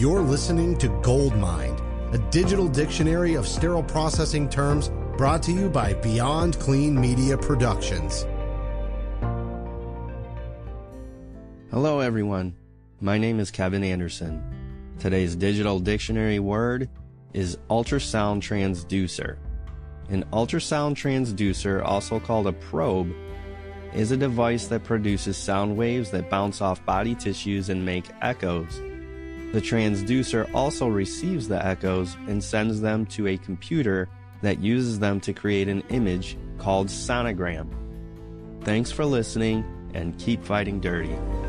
You're listening to Goldmind, a digital dictionary of sterile processing terms brought to you by Beyond Clean Media Productions. Hello everyone, my name is Kevin Anderson. Today's digital dictionary word is ultrasound transducer. An ultrasound transducer, also called a probe, is a device that produces sound waves that bounce off body tissues and make echoes. The transducer also receives the echoes and sends them to a computer that uses them to create an image called sonogram. Thanks for listening and keep fighting dirty.